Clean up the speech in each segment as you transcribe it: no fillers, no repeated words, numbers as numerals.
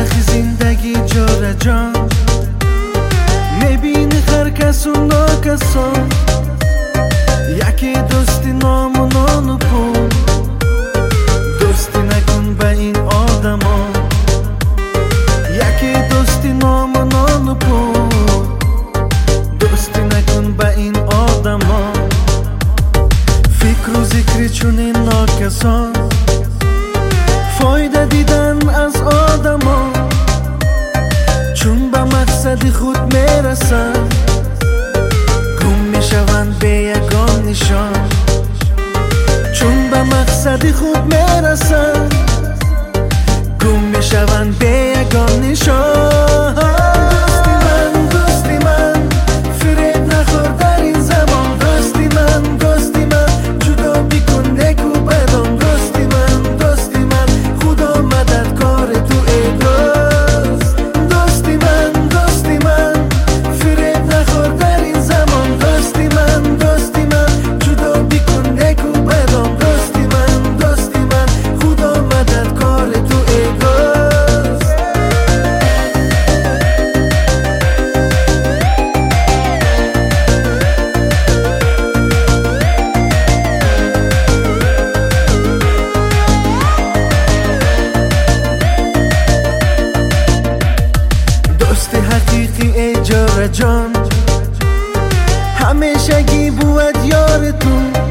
وقتی زندگی جاره جان میبینی هر کس و ناکسان یکی دوستی نام و نان و پول دوستی نکن با این آدم ها یکی دوستی نام و نان و پول دوستی نکن با این آدم ها فکر و ذکری چون این ناکسان فایده دیدن از آدم ها چون به مقصد خود میرسن گم میشوند به یگان نشان چون به مقصد خود میرسن گم میشوند به یگان نشان دوستی من فریب نخور در این زمان دوستی من جدا بکن نکو بدان دوستی من خدا مددکار تو ای دوست دوستی من فریب نخور در این زمان دوستی من جدا بکن نکو بدان دوستی من خدا مددکار تو ای دوست دوست حقیقی ای جاره جان همیشگی بود یار تو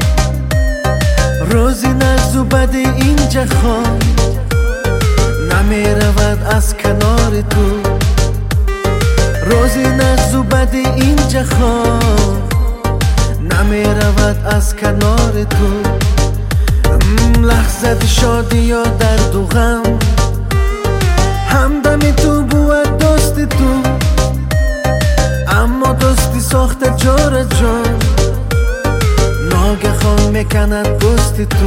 روزی نغز و بد این جهان نمی رود از کنار تو روزی نغز و بد این جهان نمی رود از کنار تو لحظت شادی یا درد و غم همدم تو بود دوست تو اما دوستی ساخته جاره جان ناگهان میکند پوست تو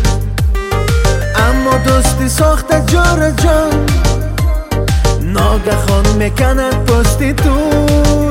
اما دوستی ساخته جاره جان ناگهان میکند پوست تو